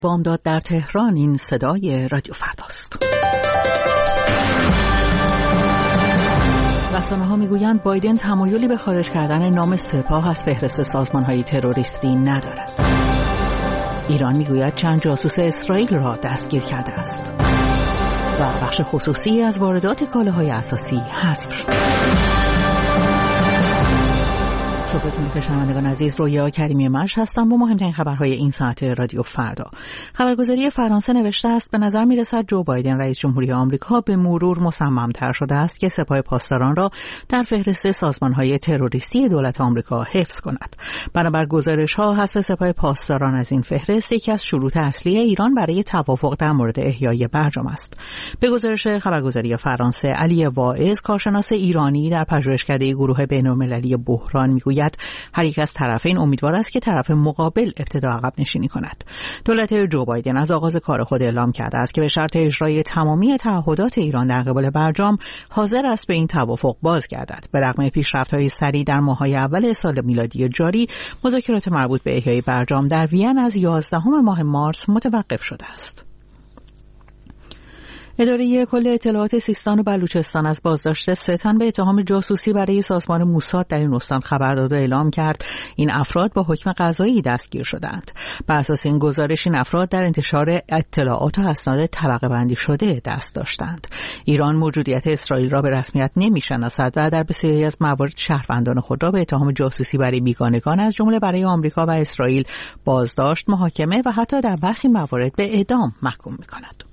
بامداد در تهران. این صدای رادیو فرداست. رسانه‌ها میگویند بایدن تمایلی به خارج کردن نام سپاه از فهرست سازمان‌های تروریستی ندارد. ایران میگوید چند جاسوس اسرائیل را دستگیر کرده است و بخش خصوصی از واردات کالاهای اساسی حذف شد. صبحتون بخیر شنوندگان عزیز، رویا کریمی مرش هستم با مهمترین خبرهای این ساعت رادیو فردا. خبرگزاری فرانسه نوشته است به نظر میرسد جو بایدن رئیس جمهوری آمریکا به مرور مصمم‌تر شده است که سپاه پاسداران را در فهرست سازمان‌های تروریستی دولت آمریکا حفظ کند. بنابر گزارش‌ها حذف سپاه پاسداران از این فهرست یکی از شروط اصلی ایران برای توافق در مورد احیای برجام است. به گزارش خبرگزاری فرانسه، علی واعظ کارشناس ایرانی در پژوهشکده گروه بین‌المللی بحران میگوید هر یک از طرفین امیدوار است که طرف مقابل ابتدا عقب نشینی کند. دولت جو بایدن از آغاز کار خود اعلام کرده است که به شرط اجرای تمامی تعهدات ایران در قبال برجام حاضر است به این توافق بازگردد. به رغم پیشرفت‌های سریع در ماه‌های اول سال میلادی جاری، مذاکرات مربوط به احیای برجام در وین از 11 ماه مارس متوقف شده است. اداره کل اطلاعات سیستان و بلوچستان از بازداشت 3 تن به اتهام جاسوسی برای سازمان موساد در این استان خبر داد و اعلام کرد این افراد با حکم قضایی دستگیر شدند. بر اساس این گزارش این افراد در انتشار اطلاعات و اسناد طبقه بندی شده دست داشتند. ایران موجودیت اسرائیل را به رسمیت نمی‌شناسد و در بسیاری از موارد شهروندان خود را به اتهام جاسوسی برای بیگانگان از جمله برای آمریکا و اسرائیل بازداشت، محاکمه و حتی در برخی موارد به اعدام محکوم می‌کند.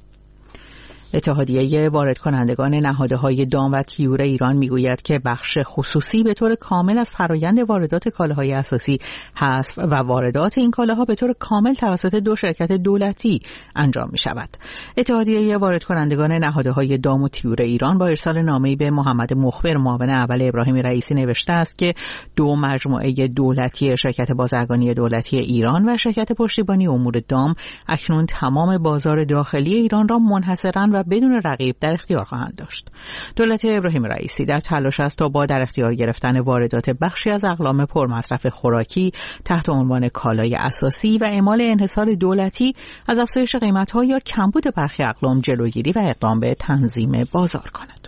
اتحادیه وارد کنندگان نهادهای دام و طیور ایران میگوید که بخش خصوصی به طور کامل از فرایند واردات کالاهای اساسی حذف و واردات این کالاها به طور کامل توسط 2 شرکت دولتی انجام می شود. اتحادیه وارد کنندگان نهادهای دام و طیور ایران با ارسال نامه‌ای به محمد مخبر معاون اول ابراهیم رئیسی نوشته است که 2 مجموعه دولتی شرکت بازرگانی دولتی ایران و شرکت پشتیبانی امور دام اکنون تمام بازار داخلی ایران را منحصراً و بدون رقیب در اختیار خواهند داشت. دولت ابراهیم رئیسی در تلاش است تا با در اختیار گرفتن واردات بخشی از اقلام پرمصرف خوراکی تحت عنوان کالای اساسی و اعمال انحصار دولتی از افزایش قیمت‌ها یا کمبود برخی اقلام جلوگیری و اقدام به تنظیم بازار کند.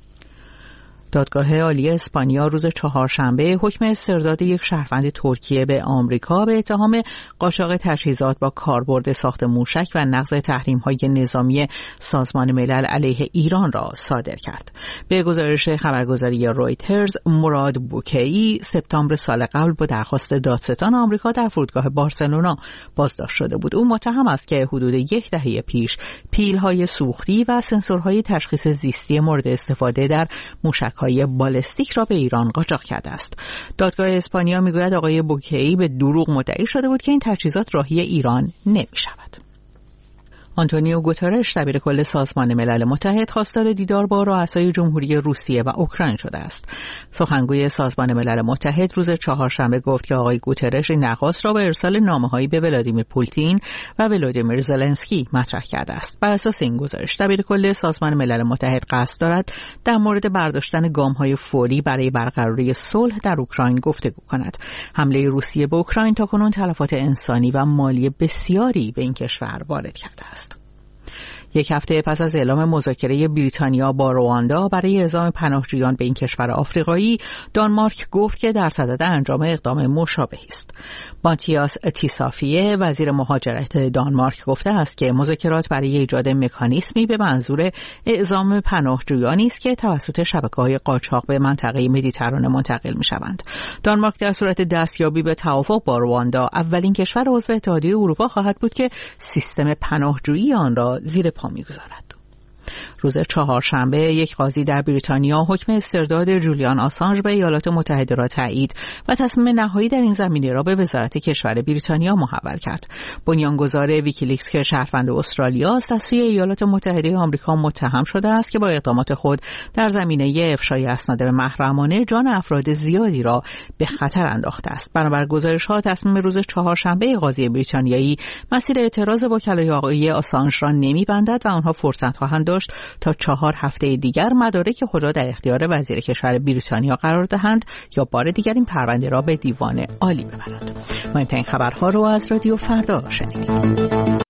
دادگاه عالی اسپانیا روز چهارشنبه حکم استرداد یک شهروند ترکیه به آمریکا به اتهام قاچاق تجهیزات با کاربرد ساخت موشک و نقض تحریم‌های نظامی سازمان ملل علیه ایران را صادر کرد. به گزارش خبرگزاری رویترز، مراد بوکی سپتامبر سال قبل با درخواست دادستان آمریکا در فرودگاه بارسلونا بازداشت شده بود. او متهم است که حدود 1 دهه پیش پیل‌های سوختی و سنسورهای تشخیص زیستی مورد استفاده در موشک‌های بالستیک را به ایران قاچاق کرده است. دادگاه اسپانیا میگوید آقای بوکی به دروغ مدعی شده بود که این تجهیزات راهی ایران نمی‌شود. آنتونیو گوترش دبیر کل سازمان ملل متحد خواستار دیدار با رؤسای جمهوری روسیه و اوکراین شده است. سخنگوی سازمان ملل متحد روز چهارشنبه گفت که آقای گوترش این درخواست را با ارسال نامه‌هایی به ولادیمیر پوتین و ولادیمیر زلنسکی مطرح کرده است. بر اساس این گزارش دبیر کل سازمان ملل متحد قصد دارد در مورد برداشتن گام‌های فوری برای برقراری صلح در اوکراین گفتگو کند. حمله روسیه به اوکراین تاکنون تلفات انسانی و مالی بسیاری به این کشور وارد کرده است. یک هفته پس از اعلام مذاکره بریتانیا با رواندا برای اعزام پناهجویان به این کشور آفریقایی، دانمارک گفت که در صدد انجام اقدام مشابهی است. ماتیاس تیسافیه وزیر مهاجرت دانمارک گفته است که مذاکرات برای ایجاد مکانیزمی به منظور اعزام پناهجویانی است که توسط شبکه‌های قاچاق به منطقه مدیترانه منتقل می‌شوند. دانمارک در صورت دستیابی به توافق با رواندا اولین کشور عضو اتحادیه اروپا خواهد بود که سیستم پناهجویی آن را زیر پا می‌گذارد. روز چهارشنبه یک قاضی در بریتانیا حکم استرداد جولیان آسانژ به ایالات متحده را تایید و تصمیم نهایی در این زمینه را به وزارت کشور بریتانیا محول کرد. بنیانگذار ویکیلیکس که شهروند استرالیا است از سوی ایالات متحده آمریکا متهم شده است که با اقدامات خود در زمینه افشای اسناد محرمانه جان افراد زیادی را به خطر انداخته است. بنابر گزارش‌ها تصمیم روز چهارشنبه قاضی بریتانیایی مسیر اعتراض وکلای آقای آسانژ را نمی‌بندد و آنها فرصت خواهند داشت تا 4 هفته دیگر مدارک خود را در اختیار وزیر کشور بریتانیا قرار دهند یا بار دیگر این پرونده را به دیوان عالی ببرند. مهمترین خبرها رو از رادیو فردا شنیدید.